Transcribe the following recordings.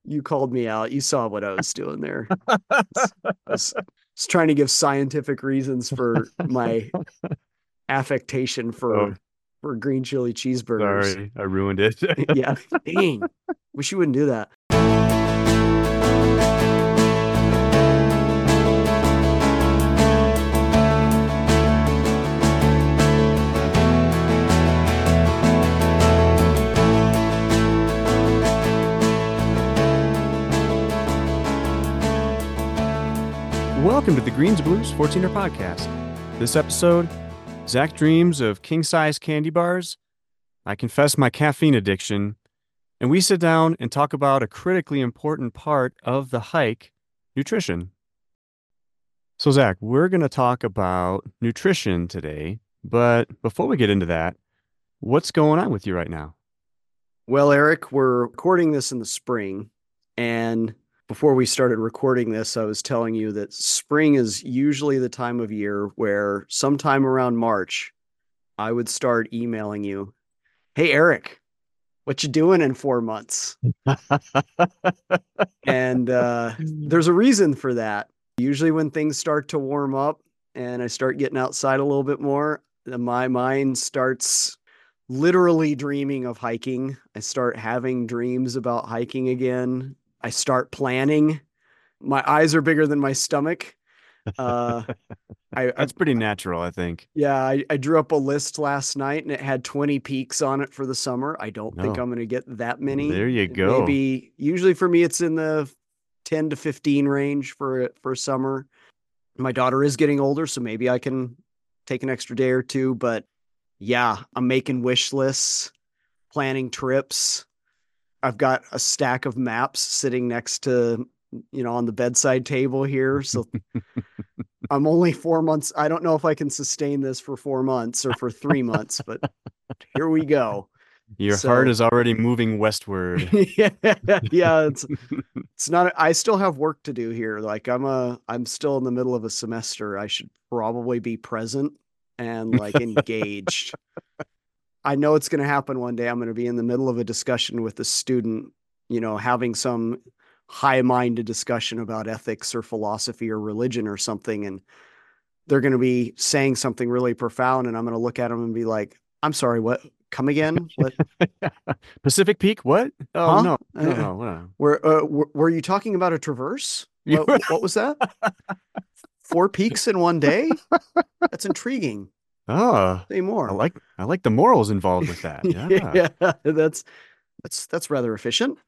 You called me out. You saw what I was doing there. I was trying to give scientific reasons for my affectation Oh, for green chili cheeseburgers. sorry, I ruined it. Yeah, dang. Wish you wouldn't do that. Welcome to the Greens Blues 14er podcast. This episode, Zach dreams of king-size candy bars. I confess my caffeine addiction, and we sit down and talk about a critically important part of the hike, nutrition. So, Zach, we're going to talk about nutrition today, but before we get into that, what's going on with you right now? Well, Eric, we're recording this in the spring. And before we started recording this, I was telling you that spring is usually the time of year where sometime around March, I would start emailing you, "Hey, Eric, what you doing in 4 months?" And there's a reason for that. Usually when things start to warm up and I start getting outside a little bit more, my mind starts literally dreaming of hiking. I start having dreams about hiking again. I start planning. My eyes are bigger than my stomach. Uh, I That's pretty natural, I think. Yeah, I drew up a list last night and it had 20 peaks on it for the summer. I don't think No, I'm going to get that many. there you go. Maybe usually for me it's in the 10 to 15 range for summer. My daughter is getting older, so maybe I can take an extra day or two, but yeah, I'm making wish lists, planning trips. I've got a stack of maps sitting next to, on the bedside table here. So I'm only 4 months. I don't know if I can sustain this for 4 months or for 3 months, but here we go. Your heart So is already moving westward. yeah, yeah, it's not, I still have work to do here. Like I'm still in the middle of a semester. I should probably be present and like engaged. I know it's going to happen one day. I'm going to be in the middle of a discussion with a student, having some high-minded discussion about ethics or philosophy or religion or something, and they're going to be saying something really profound, and I'm going to look at them and be like, "I'm sorry, what? Come again? What? Pacific Peak? What? Oh Huh? no, no, no. What? Were you talking about a traverse? You, What was that? 4 peaks in one day? That's intriguing. oh, Say I more." like I like the morals involved with that. Yeah. Yeah, that's rather efficient.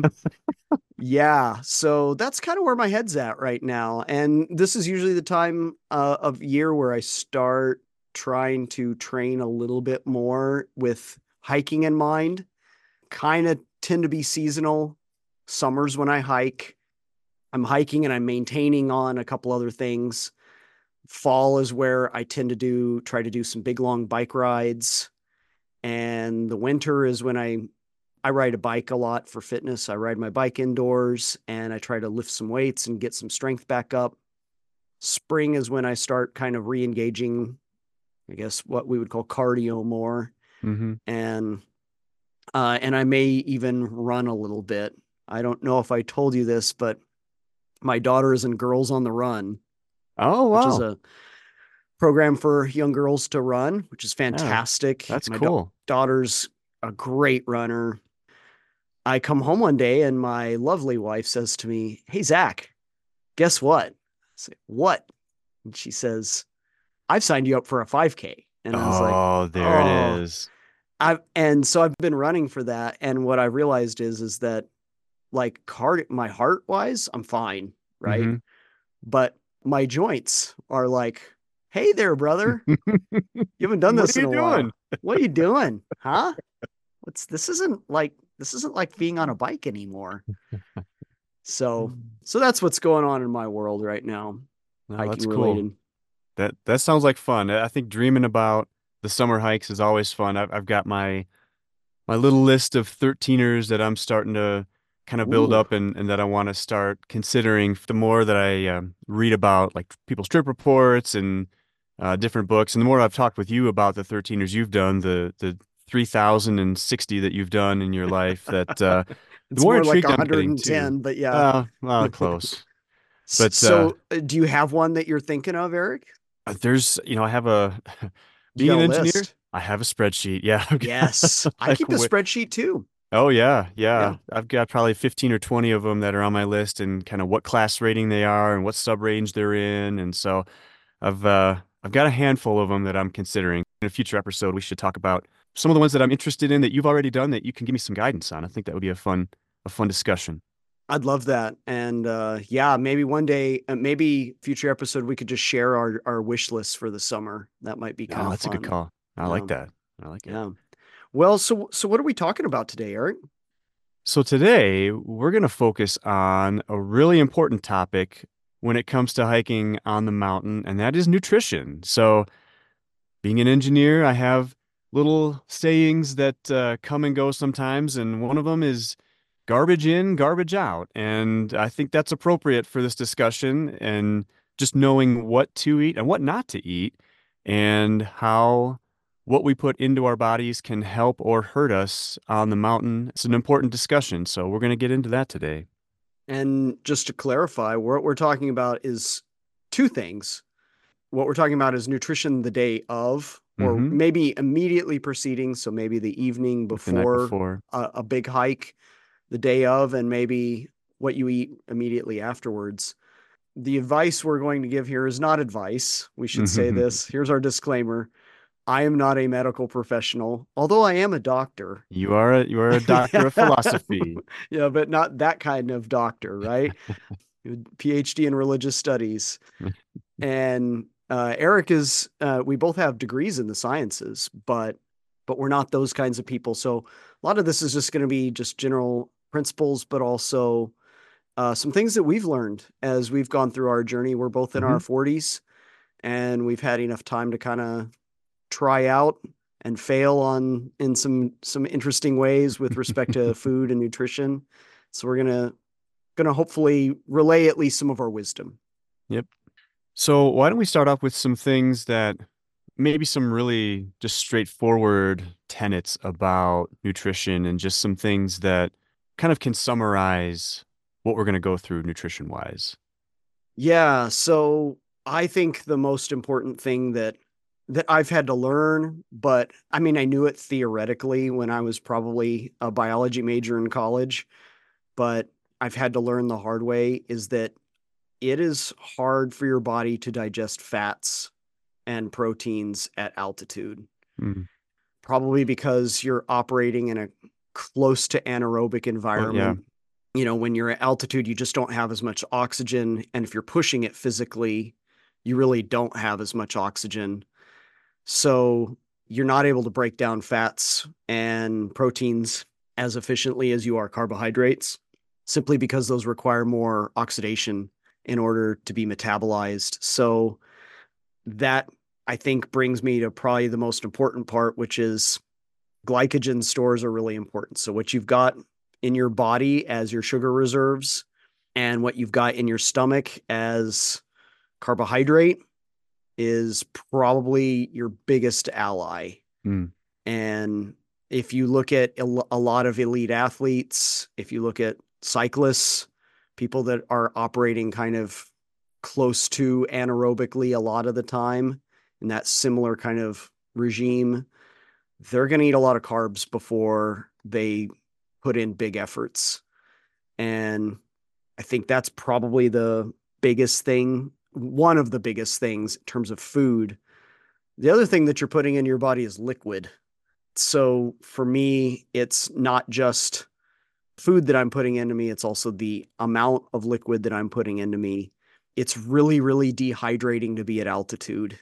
Yeah, so that's kind of where my head's at right now. And this is usually the time of year where I start trying to train a little bit more with hiking in mind. Kind of tend to be seasonal. Summers when I hike, I'm hiking and I'm maintaining on a couple other things. Fall is where I tend to try to do some big long bike rides. And the winter is when I ride a bike a lot for fitness. I ride my bike indoors and I try to lift some weights and get some strength back up. Spring is when I start kind of re-engaging, I guess what we would call cardio more. Mm-hmm. And I may even run a little bit. I don't know if I told you this, but my daughter is in Girls on the Run, Oh which is wow. a program for young girls to run, which is Yeah, fantastic. that's My cool. daughter's a great runner. I come home one day and my lovely wife says to me, "Hey, Zach, guess what?" I say, "What?" And she says, "I've signed you up for a 5K." And I was like, Oh, there it "Oh, is. and so I've been running for that. And what I realized is that like my heart wise, I'm fine. Right. Mm-hmm. But my joints are like, "Hey there, brother, you haven't done What this are in you a doing? while. What are you doing? Huh? This isn't like being on a bike anymore." So so that's what's going on in my world right now, No, hiking that's cool. related. That sounds like fun. I think dreaming about the summer hikes is always fun. I've got my little list of 13ers that I'm starting to kind of build Ooh. up and that I want to start considering. The more that I read about like people's trip reports and different books, and the more I've talked with you about the 13ers you've done, the 3,060 that you've done in your life, that It's more more like intrigued I'm getting too. 110, but yeah. Close. But So, do you have one that you're thinking of, Eric? I have a, You being got an a engineer, list. I have a spreadsheet. Yeah. I've got, Yes, I like, keep a spreadsheet too. oh yeah, Yeah, yeah. I've got probably 15 or 20 of them that are on my list and kind of what class rating they are and what sub range they're in. And so I've got a handful of them that I'm considering. In a future episode, we should talk about some of the ones that I'm interested in that you've already done that you can give me some guidance on. I think that would be a fun discussion. I'd love that. And yeah, maybe one day, maybe future episode, we could just share our wish lists for the summer. That might be kind Oh, of that's a good fun. call. I like Yeah, that. I like it. yeah. Well, so what are we talking about today, Eric? So today we're going to focus on a really important topic when it comes to hiking on the mountain, and that is nutrition. So, being an engineer, I have little sayings that come and go sometimes, and one of them is garbage in, garbage out. And I think that's appropriate for this discussion and just knowing what to eat and what not to eat, and how what we put into our bodies can help or hurt us on the mountain. It's an important discussion, so we're going to get into that today. And just to clarify, what we're talking about is two things. What we're talking about is nutrition the day of, or Mm-hmm. maybe immediately preceding. So maybe the evening Like the night before before. a big hike, the day of, and maybe what you eat immediately afterwards. The advice we're going to give here is not advice. We should say this. Here's our disclaimer. I am not a medical professional, although I am a doctor. You are a doctor of philosophy. Yeah, but not that kind of doctor, right? PhD in religious studies. And Eric is, we both have degrees in the sciences, but we're not those kinds of people. So a lot of this is just going to be just general principles, but also some things that we've learned as we've gone through our journey. We're both in Hmm. our 40s, and we've had enough time to kind of try out and fail on in some interesting ways with respect to food and nutrition. So we're gonna hopefully relay at least some of our wisdom. Yep. So why don't we start off with some things that maybe some really just straightforward tenets about nutrition and just some things that kind of can summarize what we're going to go through nutrition wise. Yeah, so I think the most important thing that I've had to learn, but I mean I knew it theoretically when I was probably a biology major in college, but I've had to learn the hard way is that it is hard for your body to digest fats and proteins at altitude, Mm. probably because you're operating in a close to anaerobic Well, yeah. environment. You know, when you're at altitude, you just don't have as much oxygen. And if you're pushing it physically, you really don't have as much oxygen. So you're not able to break down fats and proteins as efficiently as you are carbohydrates, simply because those require more oxidation in order to be metabolized. So that I think brings me to probably the most important part, which is glycogen stores are really important. So what you've got in your body as your sugar reserves and what you've got in your stomach as carbohydrate is probably your biggest ally. Mm. And if you look at a lot of elite athletes, if you look at cyclists, people that are operating kind of close to anaerobically a lot of the time in that similar kind of regime, they're going to eat a lot of carbs before they put in big efforts. And I think that's probably the biggest thing, one of the biggest things in terms of food. The other thing that you're putting in your body is liquid. So for me, it's not just food that I'm putting into me, it's also the amount of liquid that I'm putting into me. It's really, really dehydrating to be at altitude.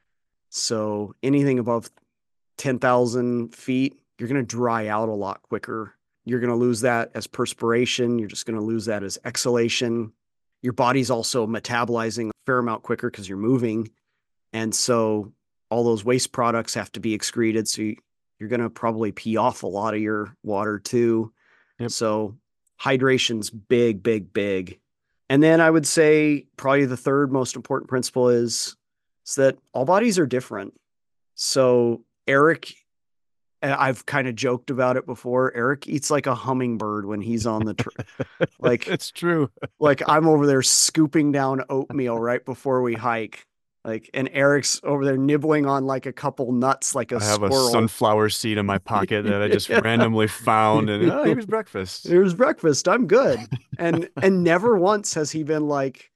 So anything above 10,000 feet, you're going to dry out a lot quicker. You're going to lose that as perspiration. You're just going to lose that as exhalation. Your body's also metabolizing a fair amount quicker because you're moving. And so all those waste products have to be excreted. So you're going to probably pee off a lot of your water too. Yep. So hydration's big, big, big. And then I would say probably the third most important principle is that all bodies are different. So Eric I've kind of joked about it before. Eric eats like a hummingbird when he's on the like It's true. like I'm over there scooping down oatmeal right before we hike. Like, and Eric's over there nibbling on like a couple nuts like a I have a squirrel. sunflower seed in my pocket that I just randomly found, and oh, here's breakfast. Here's breakfast. I'm good. And never once has he been like,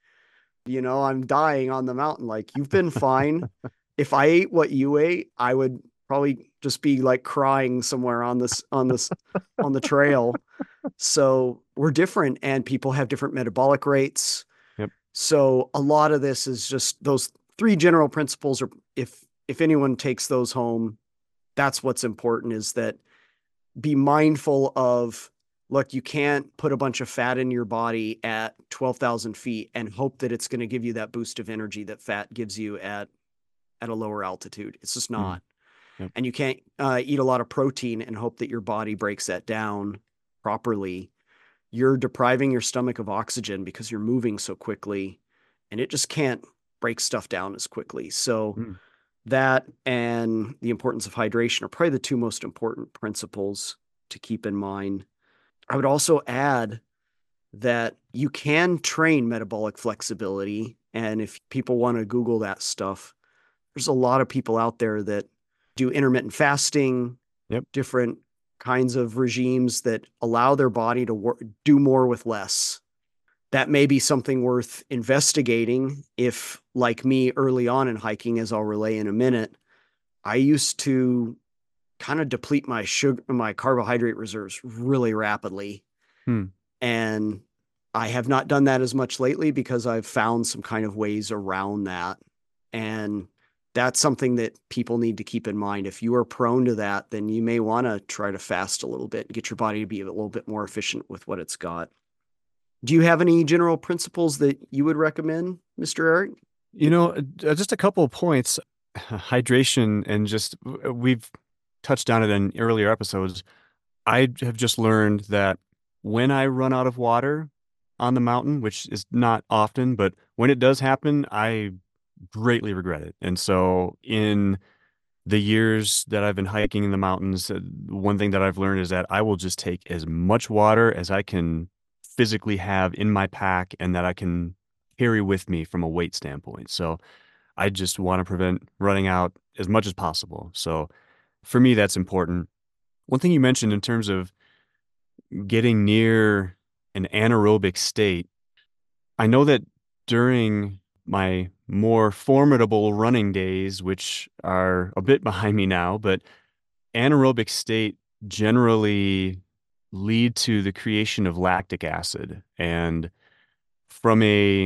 I'm dying on the mountain. Like, you've been fine. If I ate what you ate, I would probably just be like crying somewhere on the trail. So we're different and people have different metabolic rates. Yep. So a lot of this is just those three general principles are if anyone takes those home, that's what's important is that be mindful of look, you can't put a bunch of fat in your body at 12,000 feet and hope that it's going to give you that boost of energy that fat gives you at a lower altitude. It's just Mm, not. yep. And you can't eat a lot of protein and hope that your body breaks that down properly. You're depriving your stomach of oxygen because you're moving so quickly and it just can't break stuff down as quickly. So Mm, that and the importance of hydration are probably the two most important principles to keep in mind. I would also add that you can train metabolic flexibility. And if people want to Google that stuff, there's a lot of people out there that do intermittent fasting, yep. different kinds of regimes that allow their body to do more with less. That may be something worth investigating if, like me early on in hiking, as I'll relay in a minute, I used to kind of deplete my carbohydrate reserves really rapidly. Hmm. And I have not done that as much lately because I've found some kind of ways around that. And that's something that people need to keep in mind. If you are prone to that, then you may want to try to fast a little bit and get your body to be a little bit more efficient with what it's got. Do you have any general principles that you would recommend, Mr. Eric? Just a couple of points. Hydration and just we've touched on it in earlier episodes. I have just learned that when I run out of water on the mountain, which is not often, but when it does happen, I greatly regret it. And so in the years that I've been hiking in the mountains, one thing that I've learned is that I will just take as much water as I can physically have in my pack and that I can carry with me from a weight standpoint. So I just want to prevent running out as much as possible. So for me, that's important. One thing you mentioned in terms of getting near an anaerobic state, I know that during my more formidable running days, which are a bit behind me now, but anaerobic state generally lead to the creation of lactic acid. And from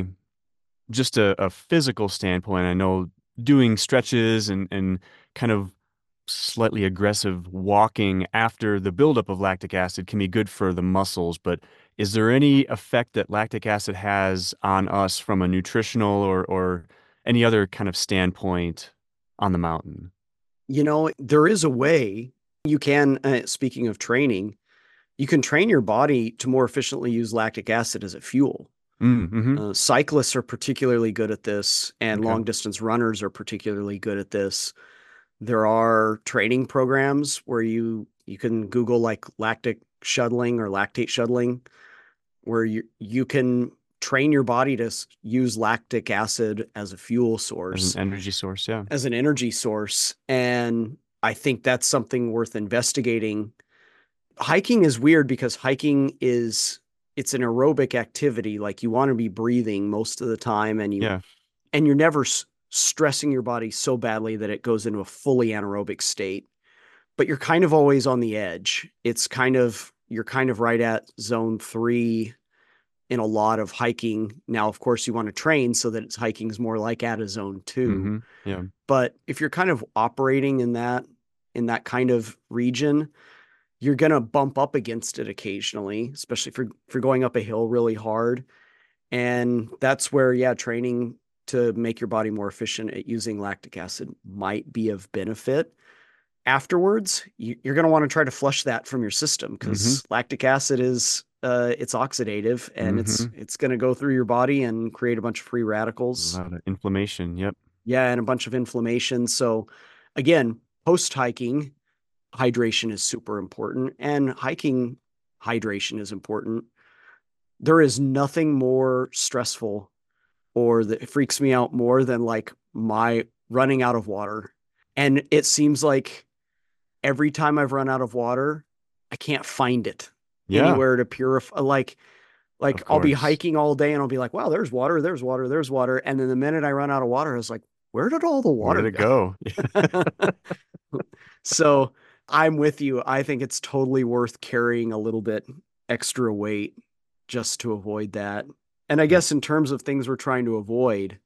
a physical standpoint, I know doing stretches and kind of slightly aggressive walking after the buildup of lactic acid can be good for the muscles, but is there any effect that lactic acid has on us from a nutritional or any other kind of standpoint on the mountain? There is a way you can, speaking of training, you can train your body to more efficiently use lactic acid as a fuel. Mm-hmm. Cyclists are particularly good at this, and Okay. long distance runners are particularly good at this. There are training programs where you can Google like lactic shuttling or lactate shuttling, where you can train your body to use lactic acid as a fuel As an source, energy source, yeah. as an energy source. And I think that's something worth investigating. Hiking is weird because hiking is it's an aerobic activity. Like you want to be breathing most of the time Yeah. and you're never stressing your body so badly that it goes into a fully anaerobic state, but you're kind of always on the edge. You're kind of right at zone 3 in a lot of hiking. Now, of course, you want to train so that it's hiking is more like at a zone 2. Mm-hmm. Yeah. But if you're kind of operating in that kind of region, you're going to bump up against it occasionally, especially if you're going up a hill really hard. And that's where, yeah, training to make your body more efficient at using lactic acid might be of benefit. Afterwards, you're going to want to try to flush that from your system Mm-hmm. because lactic acid is it's oxidative and it's Mm-hmm. it's going to go through your body and create a bunch of free A radicals. lot of inflammation. Yep. Yeah, and a bunch of inflammation. So again, post hiking, hydration is super important, and hiking hydration is important. There is nothing more stressful or that it freaks me out more than like my running out of water. And it seems like every time I've run out of water, I can't find it Yeah, anywhere to purify. Like of I'll be course. hiking all day and I'll be like, wow, there's water, there's water, there's water. And then the minute I run out of water, I was like, where did all the Where did water it go? go? So I'm with you. I think it's totally worth carrying a little bit extra weight just to avoid that. And I Yeah. guess in terms of things we're trying to avoid,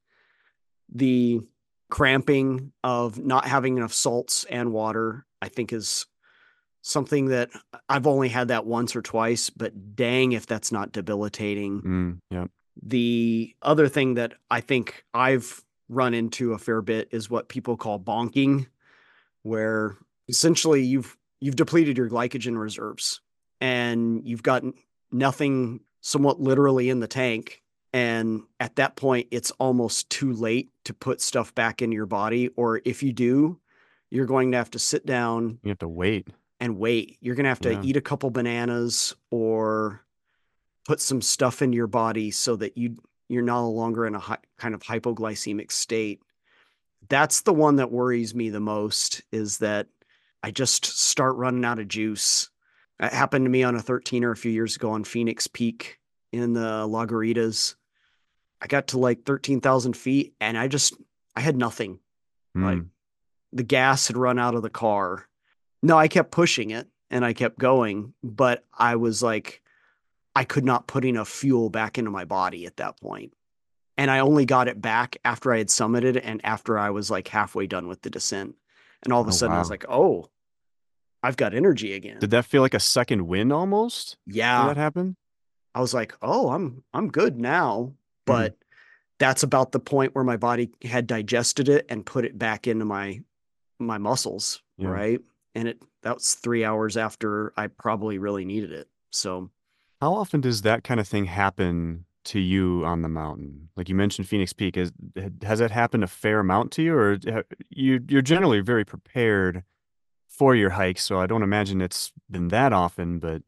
the cramping of not having enough salts and water, I think is something that I've only had that once or twice, but dang, if that's not debilitating. Yeah. The other thing that I think I've run into a fair bit is what people call bonking, where essentially you've depleted your glycogen reserves and you've got nothing somewhat literally in the tank. And at that point, it's almost too late to put stuff back in your body. Or if you do, you're going to have to sit down You have to wait. and wait. You're going to have to Yeah. eat a couple bananas or put some stuff in your body so that you're no longer in a kind of hypoglycemic state. That's the one that worries me the most, is that I just start running out of juice. It happened to me on a 13er a few years ago on Phoenix Peak in the Lagaritas. I got to like 13,000 feet and I had nothing. Like Mm. the gas had run out of the car. No, I kept pushing it and I kept going, but I was like, I could not put enough fuel back into my body at that point. And I only got it back after I had summited and after I was like halfway done with the descent. And all of a Oh, sudden I was wow. like, oh, I've got energy Did again. that feel like a second win almost when Yeah. that happened? I was like, oh, I'm good now. Mm. But that's about the point where my body had digested it and put it back into my muscles, Yeah. right? And that was 3 hours after I probably really needed it. So How often does that kind of thing happen to you on the mountain? Like you mentioned Phoenix Peak, has that happened a fair amount to you, or you're generally very prepared for your hikes, so I don't imagine it's been that often, but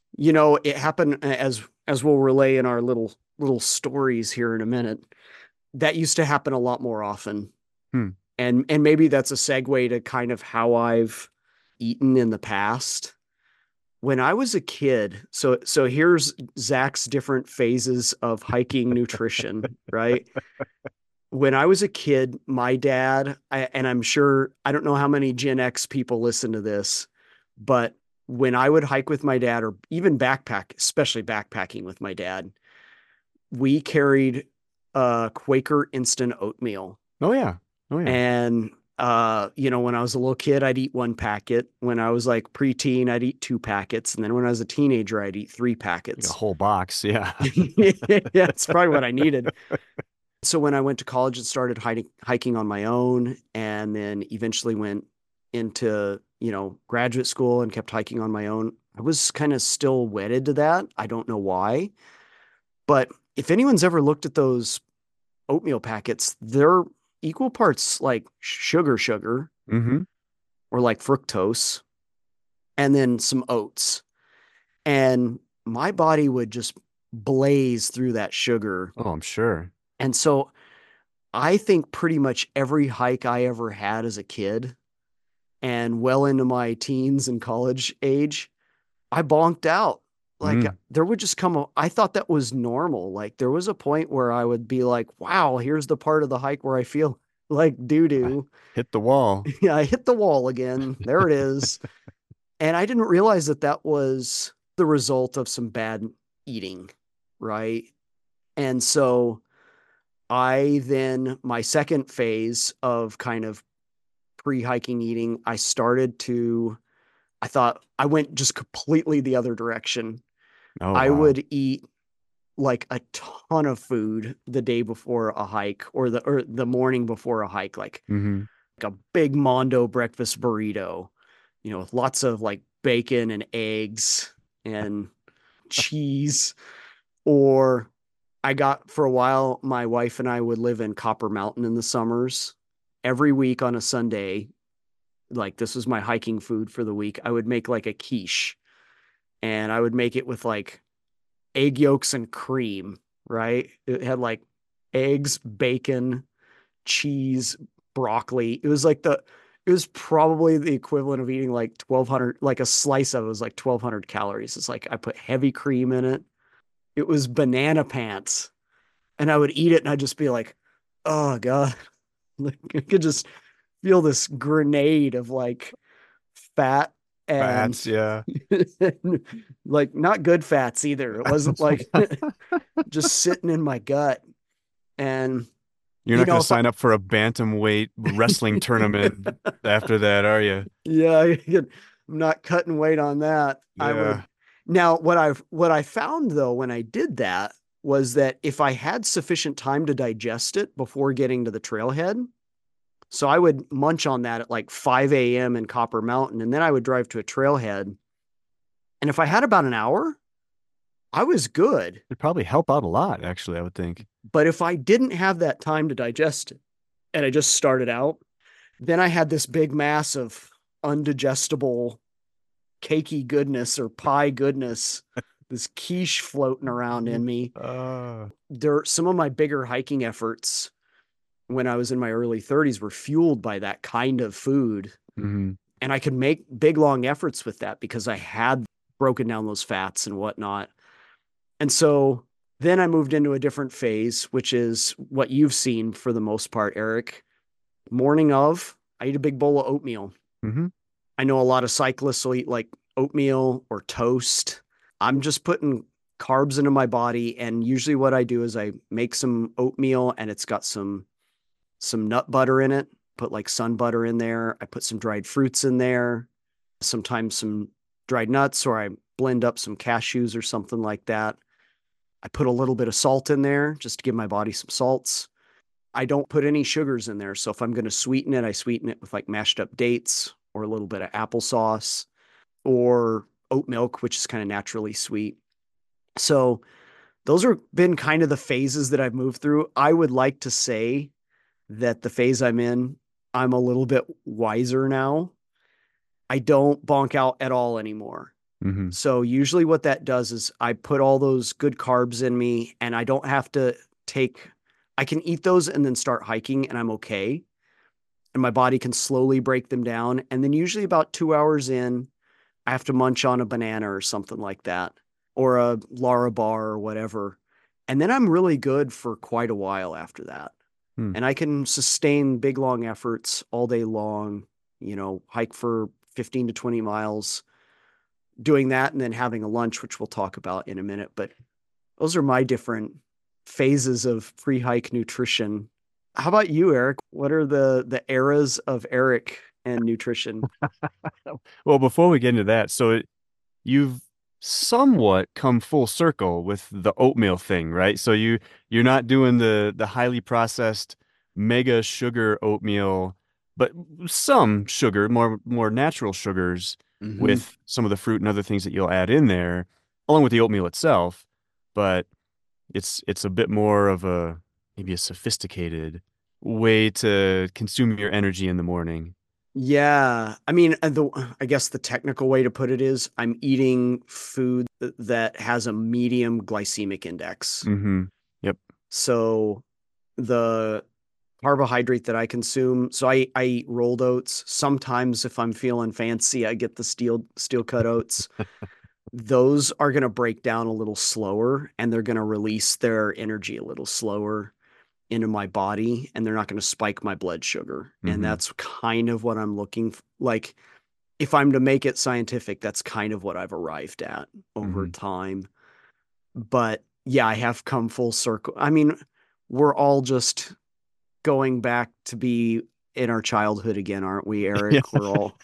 it happened as we'll relay in our little stories here in a minute. That used to happen a lot more often. hmm. And maybe that's a segue to kind of how I've eaten in the past. When I was a kid, so here's Zach's different phases of hiking nutrition, right? When I was a kid, my dad, and I'm sure I don't know how many Gen X people listen to this, but when I would hike with my dad or even backpack, especially backpacking with my dad, we carried Quaker instant oatmeal. Oh yeah. Oh yeah. And when I was a little kid, I'd eat one packet. When I was like preteen, I'd eat two packets. And then when I was a teenager, I'd eat three Like a packets. whole box. Yeah. Yeah, it's probably what I needed. So when I went to college and started hiking on my own, and then eventually went into, graduate school and kept hiking on my own, I was kind of still wedded to that. I don't know why. But if anyone's ever looked at those oatmeal packets, they're equal parts like sugar, hmm. or like fructose, and then some oats. And my body would just blaze through that sugar. Oh, I'm sure. And so I think pretty much every hike I ever had as a kid and well into my teens and college age, I bonked out. Like Mm. there would just I thought that was normal. Like there was a point where I would be like, wow, here's the part of the hike where I feel like doo I doo. hit the wall. Yeah, I hit the wall again. There it is. And I didn't realize that that was the result of some bad eating, right? And so my second phase of kind of pre hiking eating, I thought I went just completely the other direction. Oh I wow. would eat like a ton of food the day before a hike or the morning before a hike, hmm. like a big Mondo breakfast burrito, with lots of like bacon and eggs and cheese. Or for a while, my wife and I would live in Copper Mountain in the summers. Every week on a Sunday, like this was my hiking food for the week, I would make like a quiche, and I would make it with like egg yolks and cream, right? It had like eggs, bacon, cheese, broccoli. It was probably the equivalent of eating like 1200, like a slice of it was like 1200 calories. It's like I put heavy cream in it. It was banana pants. And I would eat it and I'd just be like, oh God. Like I could just feel this grenade of like fat and Fats, yeah. like not good fats either. It wasn't like just sitting in my gut. And You're you not going know, to if I, sign up for a bantamweight wrestling tournament after that, are you? yeah, I'm not cutting weight on that. I Yeah. would now what I found though when I did that was that if I had sufficient time to digest it before getting to the trailhead, so I would munch on that at like 5 a.m. in Copper Mountain, and then I would drive to a trailhead. And if I had about an hour, I was good. It'd probably help out a lot, actually, I would think. But if I didn't have that time to digest it and I just started out, then I had this big mass of undigestible cakey goodness or pie goodness, this quiche floating around in me. Uh, There, some of my bigger hiking efforts when I was in my early 30s were fueled by that kind of food. mhm. And I could make big, long efforts with that because I had broken down those fats and whatnot. And so then I moved into a different phase, which is what you've seen for the most part, Eric. Morning of, I eat a big bowl of oatmeal. Mhm. I know a lot of cyclists will eat like oatmeal or toast. I'm just putting carbs into my body, and usually what I do is I make some oatmeal and it's got some nut butter in it, put like sun butter in there. I put some dried fruits in there, sometimes some dried nuts, or I blend up some cashews or something like that. I put a little bit of salt in there just to give my body some salts. I don't put any sugars in there. So if I'm going to sweeten it, I sweeten it with like mashed up dates or a little bit of applesauce or oat milk, which is kind of naturally sweet. So those are been kind of the phases that I've moved through. I would like to say that the phase I'm in, I'm a little bit wiser now. I don't bonk out at all anymore. Mhm. So usually what that does is I put all those good carbs in me and I don't have to take I can eat those and then start hiking and I'm okay. And my body can slowly break them down. And then usually about 2 hours in, I have to munch on a banana or something like that, or a Lara bar or whatever. And then I'm really good for quite a while after that. Hmm. And I can sustain big, long efforts all day long, hike for 15 to 20 miles, doing that and then having a lunch, which we'll talk about in a minute. But those are my different phases of pre hike nutrition. How about you, Eric? What are the eras of Eric and nutrition? Well, before we get into that, you've somewhat come full circle with the oatmeal thing, right? So you're not doing the highly processed mega sugar oatmeal, but some sugar, more natural sugars Mm-hmm. with some of the fruit and other things that you'll add in there, along with the oatmeal itself. But it's a bit more of a maybe a sophisticated way to consume your energy in the morning. Yeah, I mean, I guess the technical way to put it is I'm eating food that has a medium glycemic index. Mm-hmm. Yep. So the carbohydrate that I consume, so I eat rolled oats. Sometimes if I'm feeling fancy, I get the steel cut oats. Those are going to break down a little slower and they're going to release their energy a little slower into my body and they're not going to spike my blood sugar. And Mm-hmm. that's kind of what I'm like. If I'm to make it scientific, that's kind of what I've arrived at over Mm-hmm. time. But yeah, I have come full circle. I mean, we're all just going back to be in our childhood again, aren't we, Yeah. Eric? We're all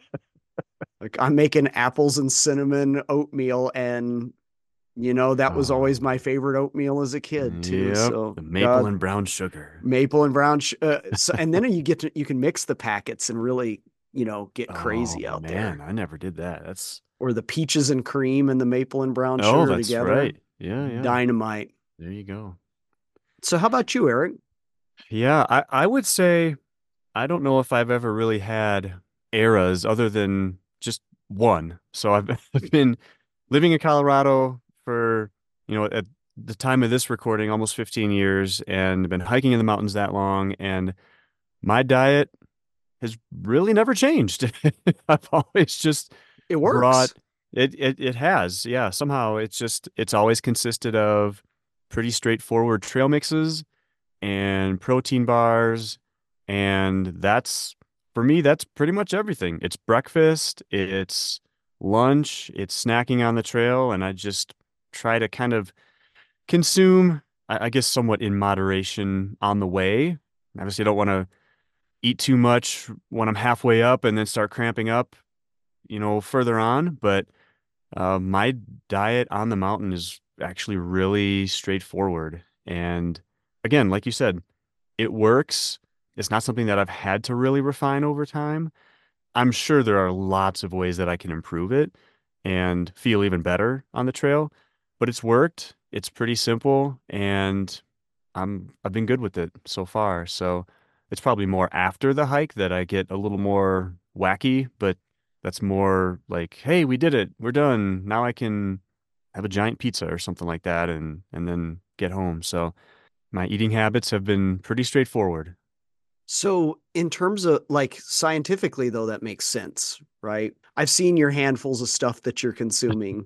like, I'm making apples and cinnamon oatmeal, and that was always Oh, my favorite oatmeal as a kid too. yep. So The maple God, and brown sugar. maple and brown, and then you can mix the packets and really get Oh crazy out man, there. I never did that. That's Or the peaches and cream and the maple and brown oh, sugar that's together, right. Yeah, yeah. dynamite. There you go. So how about you, Eric? Yeah, I would say I don't know if I've ever really had eras other than just one. So I've been living in Colorado for, at the time of this recording, almost 15 years, and been hiking in the mountains that long. And my diet has really never changed. I've always just It brought works. it has. Yeah, somehow it's always consisted of pretty straightforward trail mixes and protein bars, and that's for me that's pretty much everything. It's breakfast, it's lunch, it's snacking on the trail, and I just try to kind of consume, I guess, somewhat in moderation on the way. Obviously, I don't want to eat too much when I'm halfway up and then start cramping up, further on. But my diet on the mountain is actually really straightforward. And again, like you said, it works. It's not something that I've had to really refine over time. I'm sure there are lots of ways that I can improve it and feel even better on the trail, but it's worked. It's pretty simple, and I've been good with it so far. So it's probably more after the hike that I get a little more wacky, but that's more like, hey, we did it. We're done. Now I can have a giant pizza or something like that and then get home. So my eating habits have been pretty straightforward. So, in terms of like scientifically, though, that makes sense, right? I've seen your handfuls of stuff that you're consuming.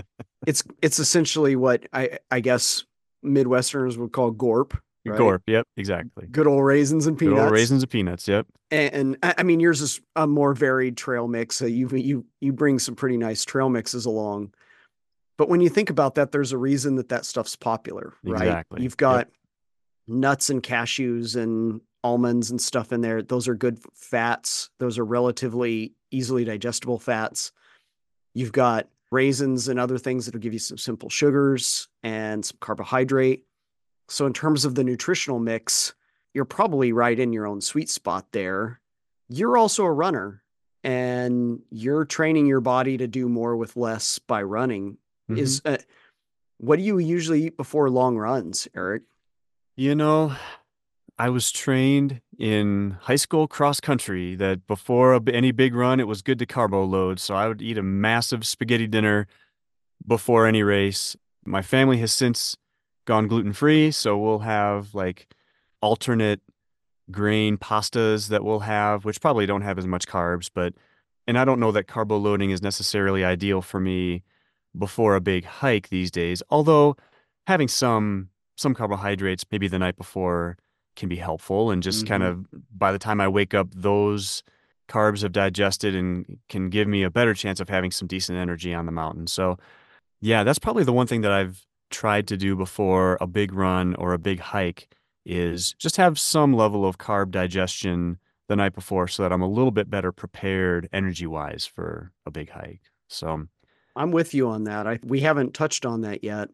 It's essentially what I guess Midwesterners would call gorp, right? Gorp, yep, exactly. Good old raisins and Good old peanuts. raisins and peanuts, yep. And I mean, yours is a more varied trail mix. So you bring some pretty nice trail mixes along. But when you think about that, there's a reason that that stuff's popular, right? Exactly. You've Yep. got nuts and cashews and almonds and stuff in there. Those are good fats. Those are relatively easily digestible fats. You've got raisins and other things that'll give you some simple sugars and some carbohydrate. So, in terms of the nutritional mix, you're probably right in your own sweet spot there. You're also a runner and you're training your body to do more with less by running. hmm Is What do you usually eat before long runs, Eric? You know, I was trained in high school cross country that before any big run, it was good to carbo load. So I would eat a massive spaghetti dinner before any race. My family has since gone gluten free, so we'll have like alternate grain pastas that we'll have, which probably don't have as much carbs, and I don't know that carbo loading is necessarily ideal for me before a big hike these days. Although having some carbohydrates maybe the night before can be helpful, and just kind Mm-hmm. of by the time I wake up, those carbs have digested and can give me a better chance of having some decent energy on the mountain. So yeah, that's probably the one thing that I've tried to do before a big run or a big hike is just have some level of carb digestion the night before so that I'm a little bit better prepared energy wise for a big hike. So, I'm with you on that. We haven't touched on that yet.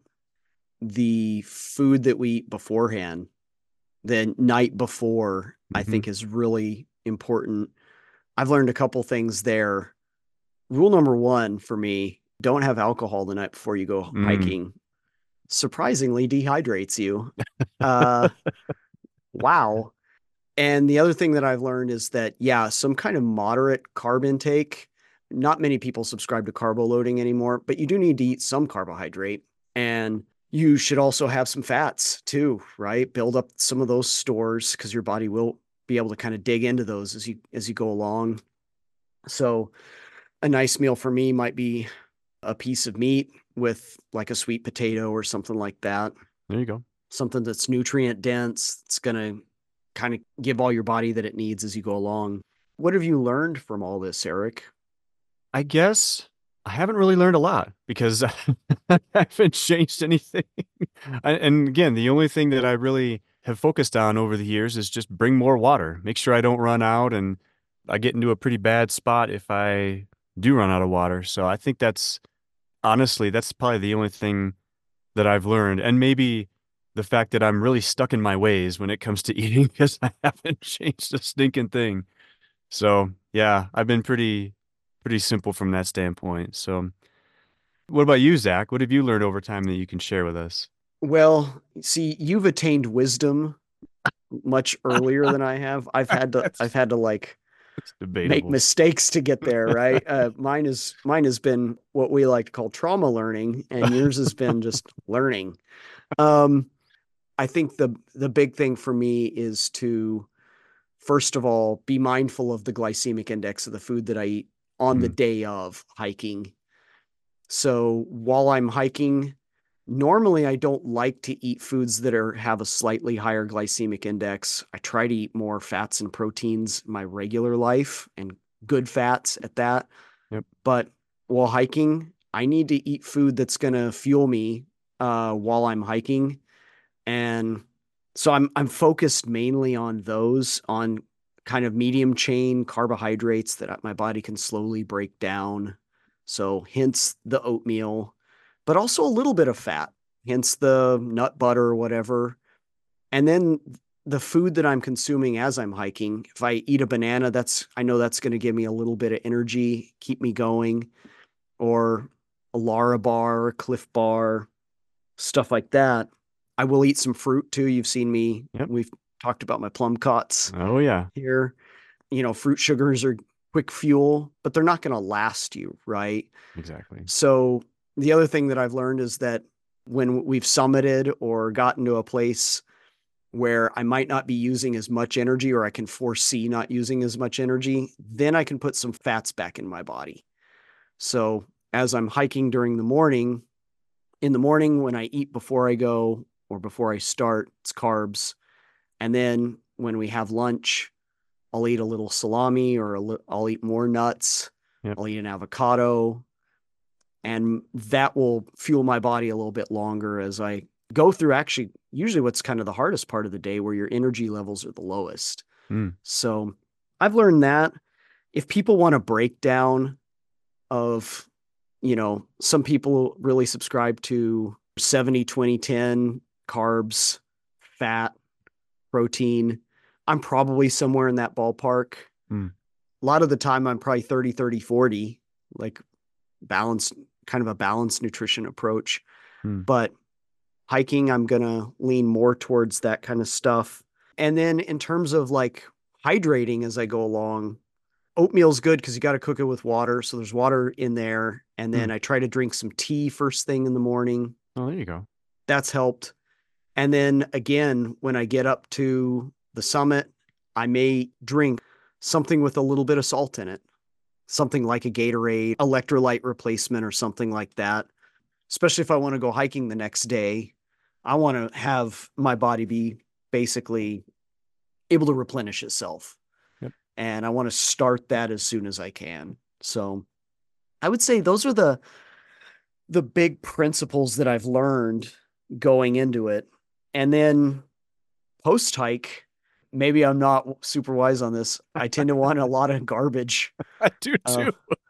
The food that we eat beforehand, the night before, I mhm. think is really important. I've learned a couple things there. Rule number one for me, don't have alcohol the night before you go Mm, hiking. Surprisingly dehydrates you. Uh, wow. And the other thing that I've learned is that, yeah, some kind of moderate carb intake. Not many people subscribe to carbo loading anymore, but you do need to eat some carbohydrate. And you should also have some fats too, right? Build up some of those stores because your body will be able to kind of dig into those as you go along. So a nice meal for me might be a piece of meat with like a sweet potato or something like that. there you go. Something that's nutrient dense. It's going to kind of give all your body that it needs as you go along. What have you learned from all this, Eric? I guess I haven't really learned a lot because I haven't changed anything. And again, the only thing that I really have focused on over the years is just bring more water, make sure I don't run out, and I get into a pretty bad spot if I do run out of water. So I think that's honestly, that's probably the only thing that I've learned. And maybe the fact that I'm really stuck in my ways when it comes to eating because I haven't changed a stinking thing. So yeah, I've been pretty simple from that standpoint. So what about you, Zach? What have you learned over time that you can share with us? Well, see, you've attained wisdom much earlier than I have. That's I've had to like It's make debatable. mistakes to get there, right? Mine has been what we like to call trauma learning, and yours has been just learning. Um, I think the big thing for me is to first of all be mindful of the glycemic index of the food that I eat on the Mm, day of hiking. So while I'm hiking, normally I don't like to eat foods that have a slightly higher glycemic index. I try to eat more fats and proteins in my regular life and good fats at that. yep. But while hiking, I need to eat food that's going to fuel me while I'm hiking. And so I'm focused mainly on those, on kind of medium chain carbohydrates that my body can slowly break down. So hence the oatmeal, but also a little bit of fat, hence the nut butter or whatever. And then the food that I'm consuming as I'm hiking, if I eat a banana, I know that's going to give me a little bit of energy, keep me going, or a Lara bar, Cliff bar, stuff like that. I will eat some fruit too. You've seen me. Yep. We've talked about my plum cots Oh yeah. here. Fruit sugars are quick fuel, but they're not going to last you, right? Exactly. So the other thing that I've learned is that when we've summited or gotten to a place where I might not be using as much energy or I can foresee not using as much energy, then I can put some fats back in my body. So as I'm hiking during the morning, in the morning when I eat before I go or before I start, it's carbs. And then when we have lunch, I'll eat a little salami or I'll eat more nuts. Yep. I'll eat an avocado. And that will fuel my body a little bit longer as I go through actually usually what's kind of the hardest part of the day where your energy levels are the lowest. Mm. So I've learned that if people want a breakdown of, some people really subscribe to 70-20-10 carbs, fat, protein. I'm probably somewhere in that ballpark. Mm. A lot of the time I'm probably 30-30-40, like balanced, kind of a balanced nutrition approach. Mm. But hiking, I'm going to lean more towards that kind of stuff. And then in terms of like hydrating as I go along, oatmeal's good because you got to cook it with water. So there's water in there. And then Mm. I try to drink some tea first thing in the morning. Oh, there you go. That's helped. And then again, when I get up to the summit, I may drink something with a little bit of salt in it, something like a Gatorade, electrolyte replacement, or something like that. Especially if I want to go hiking the next day, I want to have my body be basically able to replenish itself. Yep. And I want to start that as soon as I can. So I would say those are the big principles that I've learned going into it. And then post hike, maybe I'm not super wise on this. I tend to want a lot of garbage. I do Uh, too.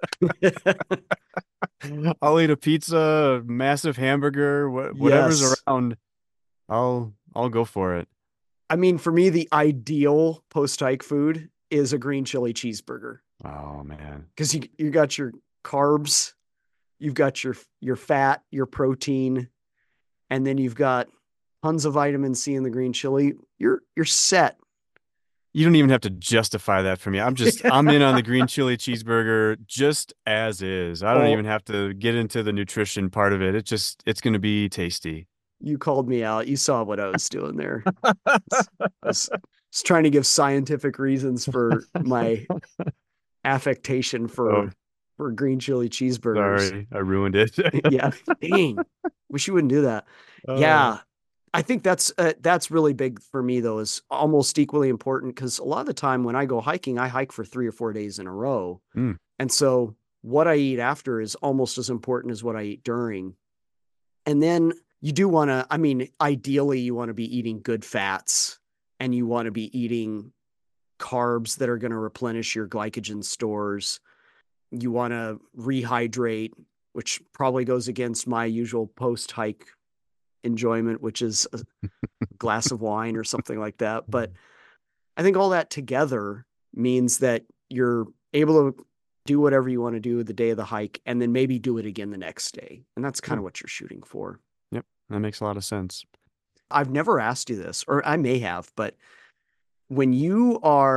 I'll eat a pizza, a massive hamburger, whatever's yes. around. I'll go for it. I mean, for me, the ideal post hike food is a green chili cheeseburger Oh man. because you got your carbs, you've got your fat, your protein, and then you've got tons of vitamin C in the green chili. You're set. You don't even have to justify that for me. I'm in on the green chili cheeseburger just as is. I don't Oh, even have to get into the nutrition part of it. It's going to be tasty. you called me out. You saw what I was doing there. I was trying to give scientific reasons for my affectation Oh, for green chili cheeseburgers. sorry. I ruined it. Yeah, dang. Wish you wouldn't do that. Oh. Yeah, I think that's really big for me though. Is almost equally important because a lot of the time when I go hiking, I hike for 3 or 4 days in a row, Mm. and so what I eat after is almost as important as what I eat during. And then you do want to, I mean, ideally you want to be eating good fats and you want to be eating carbs that are going to replenish your glycogen stores. You want to rehydrate, which probably goes against my usual post hike enjoyment, which is a glass of wine or something like that. But I think all that together means that you're able to do whatever you want to do the day of the hike and then maybe do it again the next day. And that's kind Yeah. of what you're shooting for. Yep. That makes a lot of sense. I've never asked you this, or I may have, but when you are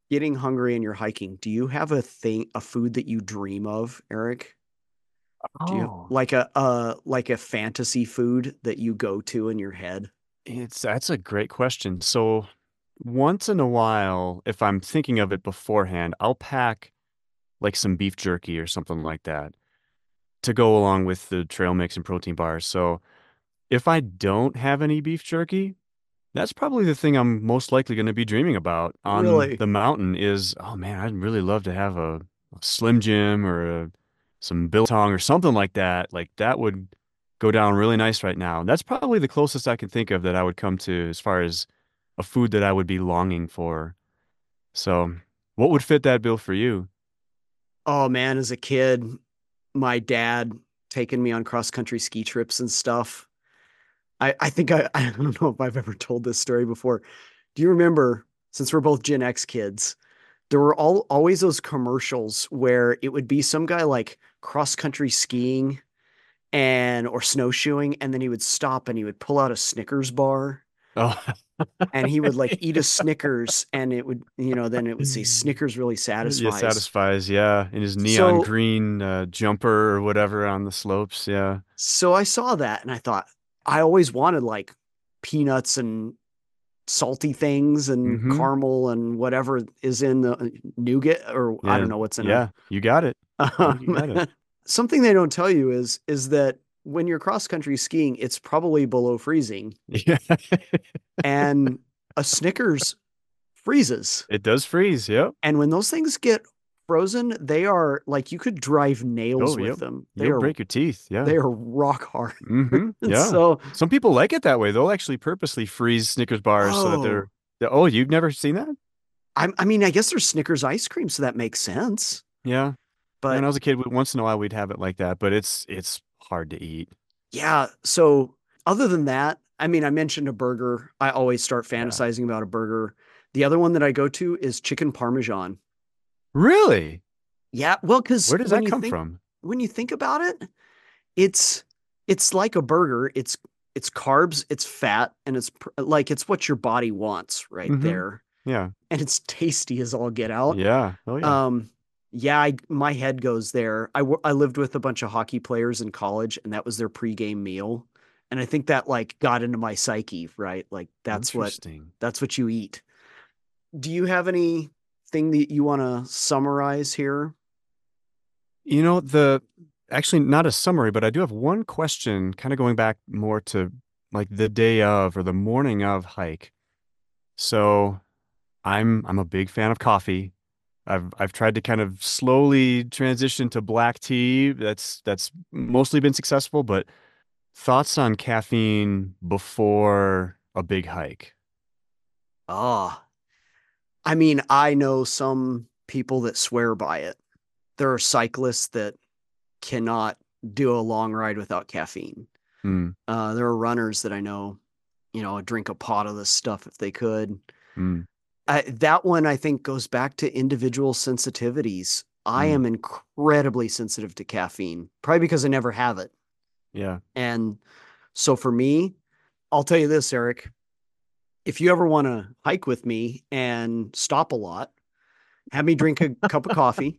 getting hungry and you're hiking, do you have a food that you dream of, Eric? Do you Oh, like a fantasy food that you go to in your head? that's a great question. So once in a while, if I'm thinking of it beforehand, I'll pack like some beef jerky or something like that to go along with the trail mix and protein bars. So if I don't have any beef jerky, that's probably the thing I'm most likely going to be dreaming about on Really? the mountain is, oh man, I'd really love to have a Slim Jim or some biltong or something like that. Like that would go down really nice right now. That's probably the closest I can think of that I would come to as far as a food that I would be longing for. So, what would fit that bill for you? Oh man, as a kid, my dad taking me on cross country ski trips and stuff. I think I don't know if I've ever told this story before. Do you remember, since we're both Gen X kids, there were always those commercials where it would be some guy like cross country skiing and or snowshoeing, and then he would stop and he would pull out a Snickers bar Oh, and he would like eat a Snickers and it would, then it would say Snickers really yeah, satisfies. satisfies. Yeah, in his neon So green jumper or whatever on the slopes. Yeah. so I saw that and I thought I always wanted like peanuts and salty things and Mm-hmm. caramel and whatever is in the nougat, or I Yeah. don't know what's in a Yeah. You got it. I think you um, got it. something they don't tell you is that when you're cross country skiing, it's probably below freezing Yeah. and a Snickers freezes. It does freeze. Yep. And when those things get frozen, they are like you could drive nails Oh, with yep. them. You'll break your teeth. Yeah. They are rock hard. Mm-hmm. And Yeah. so, Some people like it that way. They'll actually purposely freeze Snickers bars so that oh, oh, you've never seen that? I mean, I guess there's Snickers ice cream, so that makes sense. Yeah. Yeah, when But I was a kid, once in a while we'd have it like that, but it's hard to eat. yeah, so other than that, I mean, I mentioned a burger. I always start Yeah. fantasizing about a burger. The other one that I go to is chicken parmesan. Really? Yeah, well, because Where does that come from? when you think about it, it's it's like a burger. It's carbs, it's fat, and like it's what your body wants right Mm-hmm. there. Yeah. And it's tasty as all get out. Yeah. Oh yeah. Um, yeah, my head goes there. I lived with a bunch of hockey players in college, and that was their pregame meal. And I think that like got into my psyche, right? Like Interesting. that's what you eat. Do you have anything that you want to summarize here? You know, the actually not a summary, but I do have one question kind of going back more to like the day of or the morning of hike. So I'm a big fan of coffee. I've tried to kind of slowly transition to black tea. That's mostly been successful, but thoughts on caffeine before a big hike? Ah, I mean, I know some people that swear by it. There are cyclists that cannot do a long ride without caffeine. Mm, There are runners that I know, drink a pot of this stuff if they could. mm, That one I think goes back to individual sensitivities. I mm. am incredibly sensitive to caffeine, probably because I never have it. Yeah. And so for me, I'll tell you this, Eric, if you ever want to hike with me and stop a lot, have me drink a cup of coffee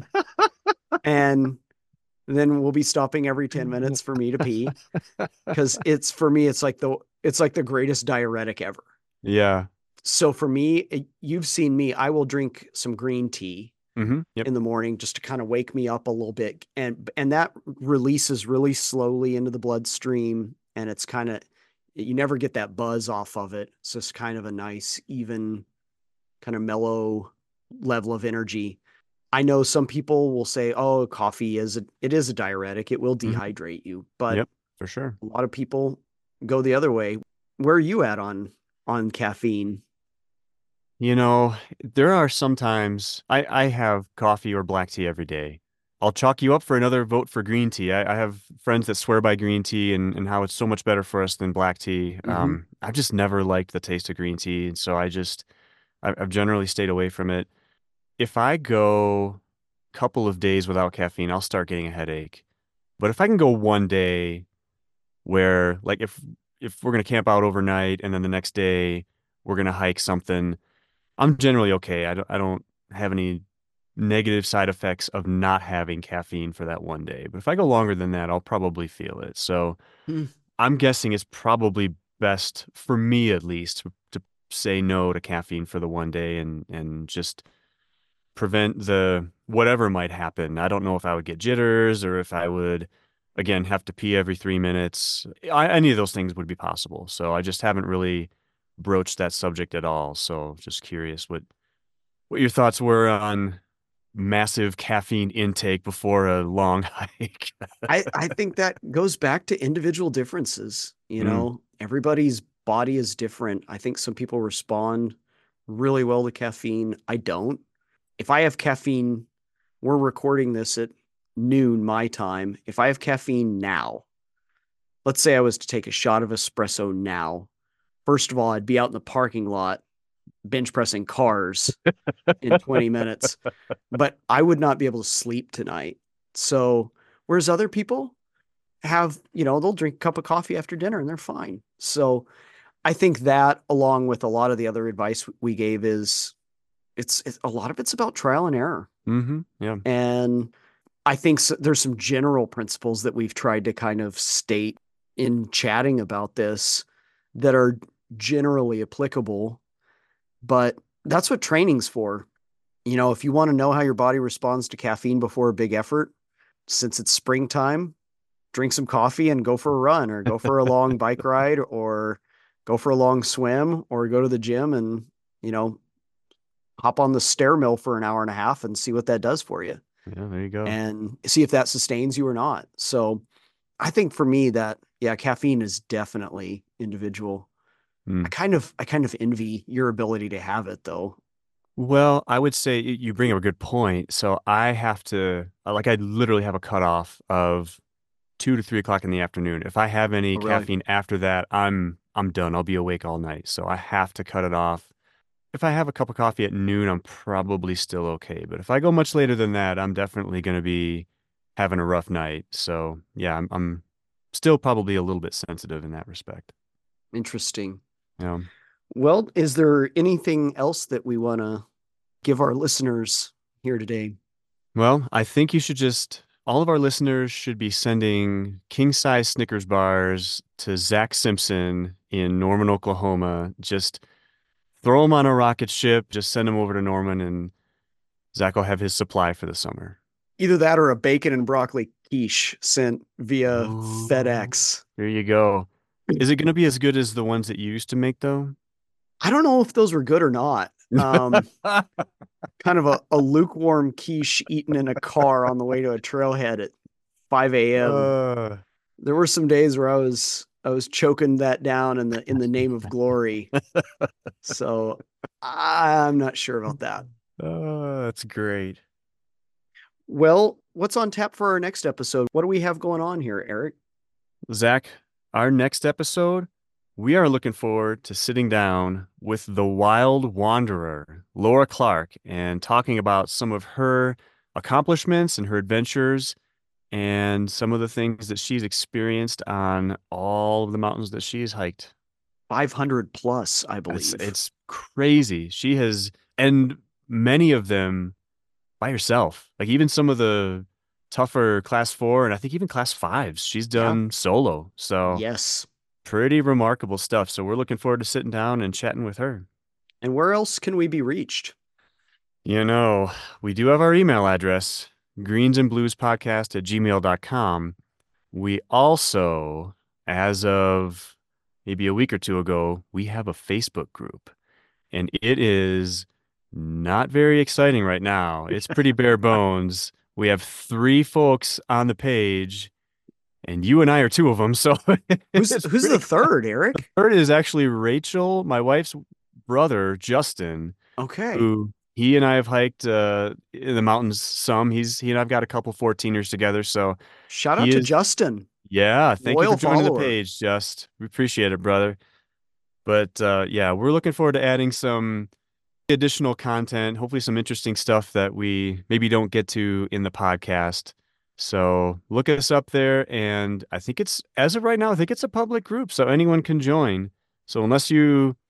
and then we'll be stopping every 10 minutes for me to pee because it's for me it's like the greatest diuretic ever. Yeah. So for me, you've seen me, I will drink some green tea Mm-hmm. Yep. in the morning just to kind of wake me up a little bit, and that releases really slowly into the bloodstream, and it's kind of, you never get that buzz off of it. It's just kind of a nice even kind of mellow level of energy. I know some people will say, oh, coffee it is a diuretic, it will Mm-hmm. dehydrate you, but Yep. For sure. a lot of people go the other way. Where are you at on caffeine? You know, there are sometimes I have coffee or black tea every day. I'll chalk you up for another vote for green tea. I have friends that swear by green tea and how it's so much better for us than black tea. Mm-hmm. I've just never liked the taste of green tea, and so I've generally stayed away from it. If I go a couple of days without caffeine, I'll start getting a headache. But if I can go one day where, like, if we're gonna camp out overnight and then the next day we're gonna hike something. I'm generally okay. I don't have any negative side effects of not having caffeine for that one day. But if I go longer than that, I'll probably feel it. So Hmm. I'm guessing it's probably best for me at least to say no to caffeine for the one day and just prevent the whatever might happen. I don't know if I would get jitters or if I would again have to pee every 3 minutes. Any of those things would be possible. So I just haven't really broached that subject at all. So just curious what your thoughts were on massive caffeine intake before a long hike. I think that goes back to individual differences. Mm, Everybody's body is different. I think some people respond really well to caffeine. I don't. If I have caffeine, we're recording this at noon my time. If I have caffeine now, let's say I was to take a shot of espresso now, first of all, I'd be out in the parking lot bench pressing cars in 20 minutes, but I would not be able to sleep tonight. So, whereas other people have, they'll drink a cup of coffee after dinner and they're fine. So, I think that along with a lot of the other advice we gave is it's a lot of it's about trial and error. yeah. And I think there's some general principles that we've tried to kind of state in chatting about this that are generally applicable, but that's what training's for. If you want to know how your body responds to caffeine before a big effort, since it's springtime, drink some coffee and go for a run or go for a long bike ride or go for a long swim or go to the gym and, you know, hop on the stair mill for an hour and a half and see what that does for you Yeah, there you go. and see if that sustains you or not. So I think for me that, yeah, caffeine is definitely individual. I Mm. kind of I kind of envy your ability to have it though. Well, I would say you bring up a good point. So I have to, like, I literally have a cutoff of 2 to 3 o'clock in the afternoon. If I have any Oh, really? caffeine after that, I'm done. I'll be awake all night. So I have to cut it off. If I have a cup of coffee at noon, I'm probably still okay. But if I go much later than that, I'm definitely going to be having a rough night. So yeah, I'm still probably a little bit sensitive in that respect. Interesting. Yeah. Well, is there anything else that we want to give our listeners here today? Well, I think you should just, all of our listeners should be sending king size Snickers bars to Zach Simpson in Norman, Oklahoma. Just throw them on a rocket ship, just send them over to Norman, and Zach will have his supply for the summer. Either that or a bacon and broccoli quiche sent via Ooh, FedEx. there you go. Is it going to be as good as the ones that you used to make, though? I don't know if those were good or not. Kind of a lukewarm quiche eaten in a car on the way to a trailhead at 5 a.m. uh, There were some days where I was choking that down in the name of glory. So I'm not sure about that. that's great. Well, what's on tap for our next episode? What do we have going on here, Eric? Zach, our next episode, we are looking forward to sitting down with the wild wanderer, Laura Clark, and talking about some of her accomplishments and her adventures and some of the things that she's experienced on all of the mountains that she's hiked. 500 plus, I It's believe. it's crazy. She has, and many of them by herself. Like even some of the tougher class four and I think even class fives, she's Yeah. done solo. So Yes. pretty remarkable stuff. So we're looking forward to sitting down and chatting with her. And where else can we be reached? You know, we do have our email address, greensandbluespodcast@gmail.com. We also, as of maybe a week or two ago, we have a Facebook group, and it is not very exciting right now. It's pretty bare bones. We have 3 folks on the page, and you and I are 2 of them. So Who's it's who's the pretty. third, The Eric? third is actually Rachel, my wife's brother, Justin, Okay. who he and I have hiked in the mountains some. He and I've got a couple 14ers together. So Shout out he to is, Justin, yeah, thank you for loyal joining the follower. page, Just. We appreciate it, brother. But yeah, we're looking forward to adding some additional content, hopefully some interesting stuff that we maybe don't get to in the podcast. So look us up there. And I think it's, as of right now, I think it's a public group, so anyone can join. So unless you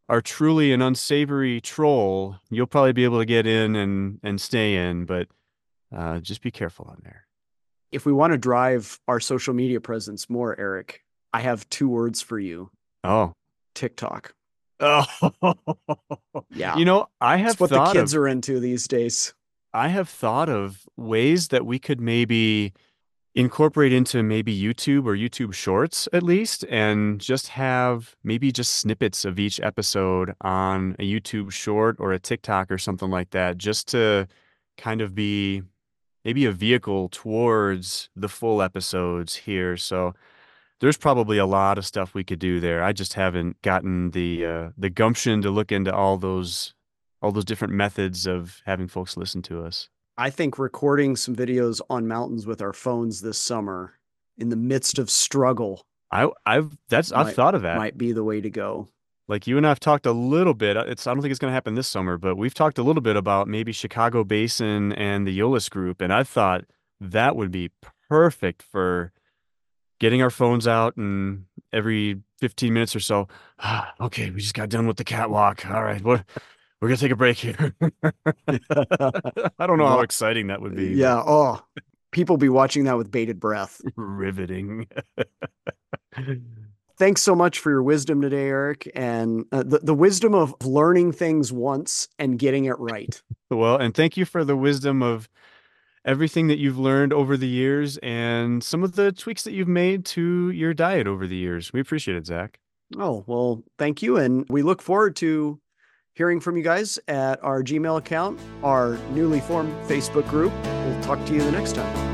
are truly an unsavory troll, you'll probably be able to get in and stay in, but just be careful on there. If we want to drive our social media presence more, Eric, I have 2 words for you. Oh. TikTok. Oh. Yeah. You know, It's what the kids are into these days. I have thought of ways that we could maybe incorporate into maybe YouTube or YouTube Shorts at least, and just have maybe just snippets of each episode on a YouTube Short or a TikTok or something like that, just to kind of be maybe a vehicle towards the full episodes here. So there's probably a lot of stuff we could do there. I just haven't gotten the gumption to look into all those different methods of having folks listen to us. I think recording some videos on mountains with our phones this summer in the midst of struggle I've thought of that. might be the way to go. Like you and I've talked a little bit. I don't think it's going to happen this summer, but we've talked a little bit about maybe Chicago Basin and the Eolus Group, and I thought that would be perfect for getting our phones out and every 15 minutes or so. Okay, we just got done with the catwalk. All right, we're gonna take a break here. I don't know how exciting that would be. Yeah. Oh, people be watching that with bated breath. Riveting. Thanks so much for your wisdom today, Eric, and the wisdom of learning things once and getting it right. Well, and thank you for the wisdom of everything that you've learned over the years and some of the tweaks that you've made to your diet over the years. We appreciate it, Zach. Oh, well, thank you. And we look forward to hearing from you guys at our Gmail account, our newly formed Facebook group. We'll talk to you the next time.